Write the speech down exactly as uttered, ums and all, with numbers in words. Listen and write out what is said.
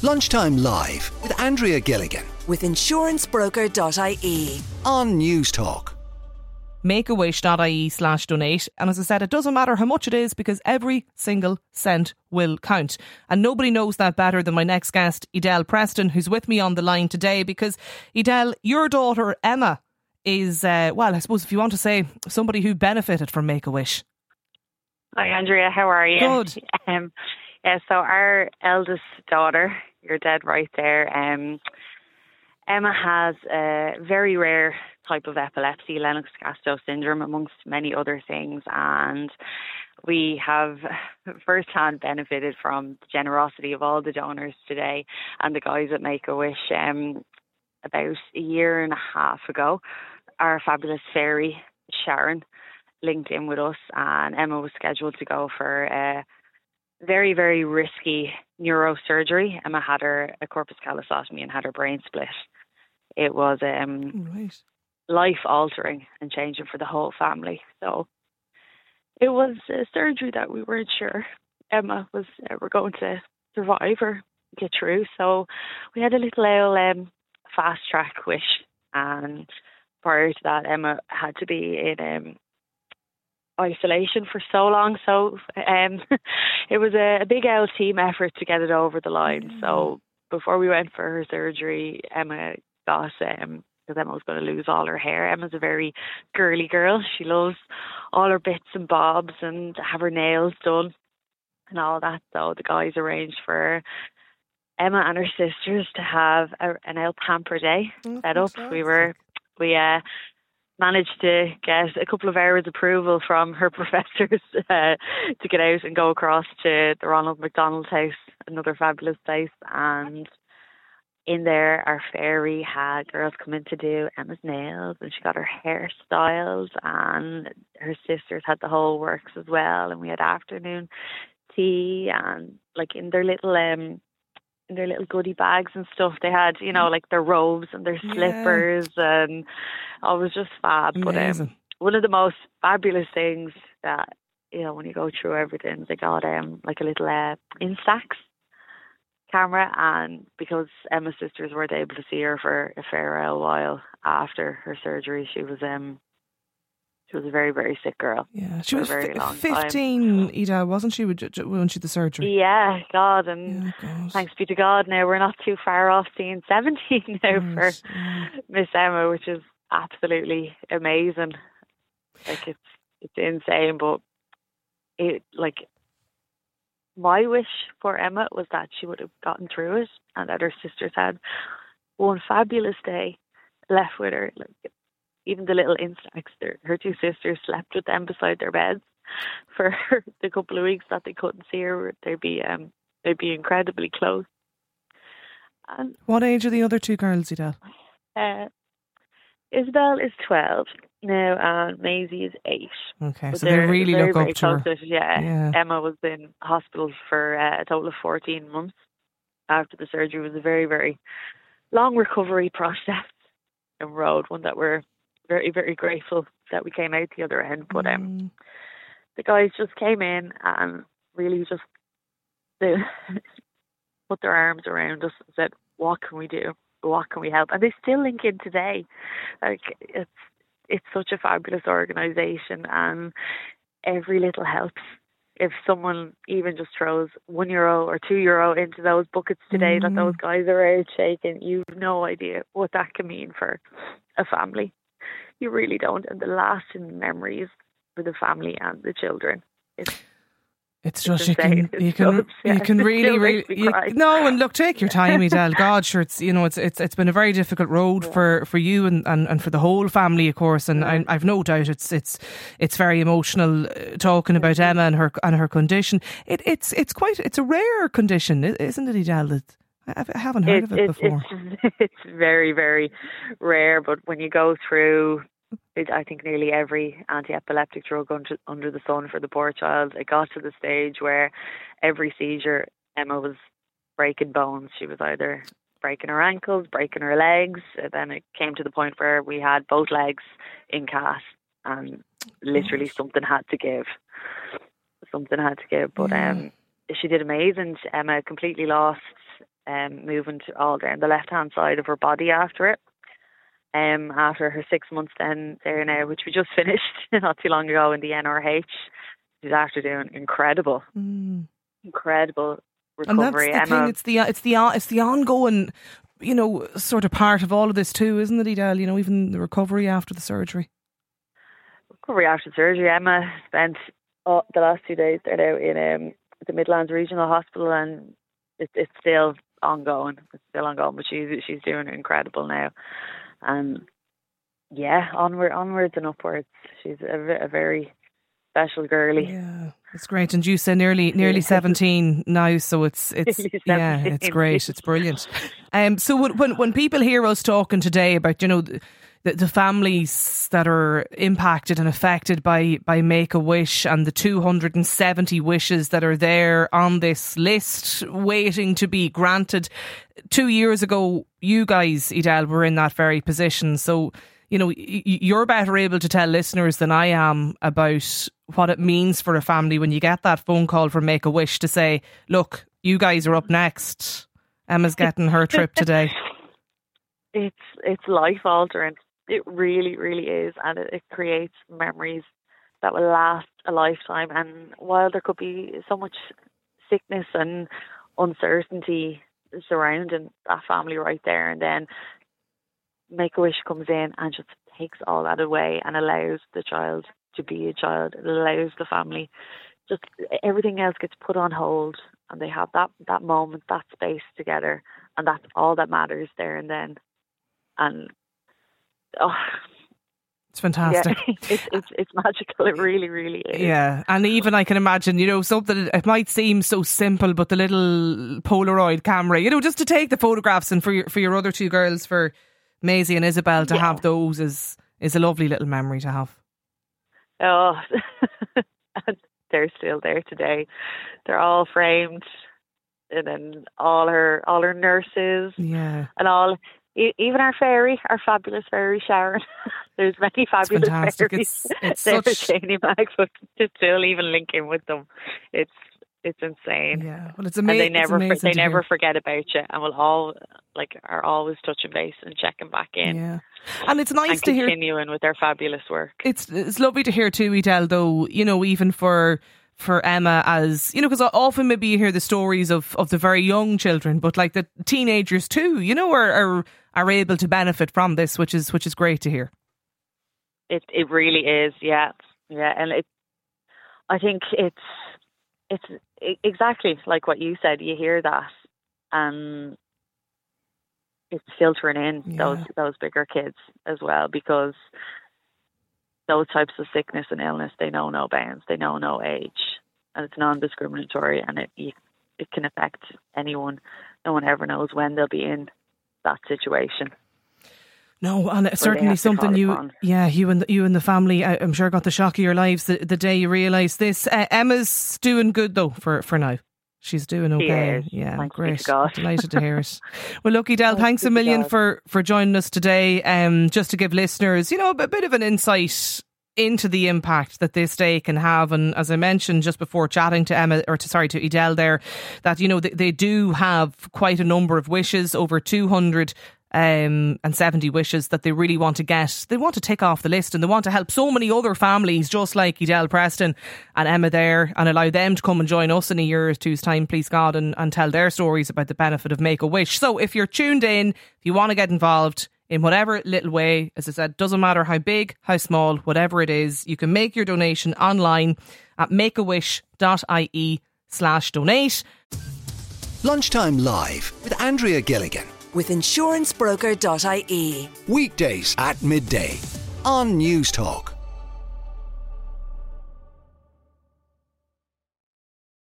Lunchtime Live with Andrea Gilligan with insurance broker dot I E on News Talk. Makeawish.ie slash donate. And as I said, it doesn't matter how much it is because every single cent will count. And nobody knows that better than my next guest, Edel Preston, who's with me on the line today. Because, Edel, your daughter Emma is, uh, well, I suppose if you want to say, somebody who benefited from Make-A-Wish. Hi, Andrea. How are you? Good. Um, yeah, so our eldest daughter, you're dead right there, um, Emma has a very rare type of epilepsy, Lennox-Gastaut syndrome, amongst many other things. And we have first-hand benefited from the generosity of all the donors today and the guys at Make-A-Wish. Um, about a year and a half ago, our fabulous fairy, Sharon, linked in with us, and Emma was scheduled to go for a very, very risky neurosurgery. Emma had her a corpus callosotomy and had her brain split. It was um, Right. life-altering and changing for the whole family. So it was a surgery that we weren't sure Emma was ever going to survive or get through. So we had a little old, um, fast-track wish, and prior to that, Emma had to be in um, isolation for so long. So um, it was a, a big old team effort to get it over the line. Mm. So before we went for her surgery, Emma got, um, because Emma was going to lose all her hair. Emma's a very girly girl. She loves all her bits and bobs and have her nails done and all that. So the guys arranged for Emma and her sisters to have a, an El Pamper Day oh, set up. Fantastic. We were, we uh, managed to get a couple of hours approval from her professors uh, to get out and go across to the Ronald McDonald House, another fabulous place. And in there, our fairy had girls come in to do Emma's nails, and she got her hair styled, and her sisters had the whole works as well. And we had afternoon tea, and like in their little um, in their little goodie bags and stuff, they had, you know, like their robes and their slippers, yeah. and oh, it was just fab. Amazing. But um, one of the most fabulous things that, you know, when you go through everything, they got um like a little uh, Instax camera, and because Emma's sisters weren't able to see her for a fair old while after her surgery, she was um she was a very, very sick girl. Yeah, she was f- fifteen, Ida, wasn't she, when she had the surgery? Yeah, God, and yeah, God. thanks be to God now we're not too far off seeing seventeen now right. for yeah. Miss Emma, which is absolutely amazing. Like, it's it's insane, but it like my wish for Emma was that she would have gotten through it and that her sisters had one fabulous day left with her. Like, even the little Instax, her two sisters slept with them beside their beds for the couple of weeks that they couldn't see her. They'd be um they'd be incredibly close. And what age are the other two girls, Edel? Uh, Isabel is twelve now, and Maisie is eight. Okay, but so they really very, look very up to her. It. Yeah. yeah. Emma was in hospital for uh, a total of fourteen months after the surgery. It was a very, very long recovery process and road, one that we're very, very grateful that we came out the other end. But um, mm. the guys just came in and really just they put their arms around us and said, what can we do? What can we help? And they still link in today. Like, it's it's such a fabulous organisation, and every little helps. If someone even just throws one euro or two euro into those buckets today mm. that those guys are out shaking, you've no idea what that can mean for a family. You really don't. And the lasting memories for the family and the children. It's It's just, it's you can, it's you can, just, yeah, you can really, really, you, no, and look, take your time, Edel. God, sure, it's, you know, it's, it's, it's been a very difficult road yeah. for, for you and, and, and for the whole family, of course. And yeah. I, I've no doubt it's, it's, it's very emotional uh, talking about Emma and her, and her condition. It, it's, it's quite, it's a rare condition, isn't it, Edel? That I haven't heard it, of it, it before. It's, it's very, very rare, but when you go through, It, I think nearly every anti-epileptic drug under, under the sun for the poor child, it got to the stage where every seizure, Emma was breaking bones. She was either breaking her ankles, breaking her legs. And then it came to the point where we had both legs in cast, and literally something had to give. Something had to give. But yeah. um, she did amazing. Emma completely lost um, moving to all down the left-hand side of her body after it. Um, after her six months then there now, which we just finished not too long ago in the N R H. She's after doing incredible, mm. incredible recovery. And that's the Emma, thing, it's the, it's, the, it's the ongoing, you know, sort of part of all of this too, isn't it, Edel? You know, even the recovery after the surgery. Recovery after surgery. Emma spent oh, the last two days there now in um, the Midlands Regional Hospital, and it, it's still ongoing. It's still ongoing, but she's she's doing incredible now. And yeah, onward, onwards and upwards. She's a, a very special girlie. Yeah, it's great. And you say nearly nearly seventeen now, so it's it's yeah, it's great. It's brilliant. Um, so when when people hear us talking today about, you know, the, the families that are impacted and affected by by Make-A-Wish and the two hundred seventy wishes that are there on this list waiting to be granted. Two years ago, you guys, Edel, were in that very position. So, you know, you're better able to tell listeners than I am about what it means for a family when you get that phone call from Make-A-Wish to say, look, you guys are up next. Emma's getting her trip today. It's it's life altering. It really, really is. And it, it creates memories that will last a lifetime. And while there could be so much sickness and uncertainty surrounding that family right there, and then Make-A-Wish comes in and just takes all that away and allows the child to be a child. It allows the family, just everything else gets put on hold, and they have that, that moment, that space together, and that's all that matters there and then. And oh, it's fantastic. Yeah, it's, it's it's magical. It really, really is. Yeah, and even I can imagine, you know, something, it might seem so simple, but the little Polaroid camera, you know, just to take the photographs, and for your for your other two girls, for Maisie and Isabel, to yeah. have those is is a lovely little memory to have. Oh, they're still there today. They're all framed, and then all her all her nurses, yeah, and all. Even our fairy, our fabulous fairy Sharon. There's many fabulous fairies. It's, it's there such... Janie Mag, but to still even link in with them, it's it's insane. Yeah, well, it's amazing. And they never it's they never hear. forget about you, and will all like are always touching base and checking back in. Yeah, and it's nice and to hear continuing with their fabulous work. It's it's lovely to hear too, Edel. Though, you know, even for. for Emma, as you know, because often maybe you hear the stories of, of the very young children, but like the teenagers too, you know, are, are are able to benefit from this, which is which is great to hear. It it really is, yeah, yeah, and it. I think it's it's exactly like what you said. You hear that, and it's filtering in yeah. those those bigger kids as well, because those types of sickness and illness, they know no bounds, they know no age, and it's non-discriminatory, and it it can affect anyone. No one ever knows when they'll be in that situation. No, and it's certainly something you, upon. yeah, you and the, you and the family, I, I'm sure, got the shock of your lives the, the day you realised this. Uh, Emma's doing good though for for now. She's doing okay. She yeah, Thanks great. To God. Delighted to hear it. Well, look, Edel, thanks, thanks a million for, for joining us today. Um, just to give listeners, you know, a bit of an insight into the impact that this day can have. And as I mentioned just before chatting to Emma, or to, sorry, to Edel there, that, you know, they, they do have quite a number of wishes, over two hundred Um, and seventy wishes that they really want to get. They want to tick off the list, and they want to help so many other families just like Edel Preston and Emma there, and allow them to come and join us in a year or two's time, please God, and, and tell their stories about the benefit of Make-A-Wish. So if you're tuned in, if you want to get involved in whatever little way, as I said, doesn't matter how big, how small, whatever it is, you can make your donation online at makeawish.ie slash donate. Lunchtime Live with Andrea Gilligan. With insurance broker dot I E. Weekdays at midday on News Talk.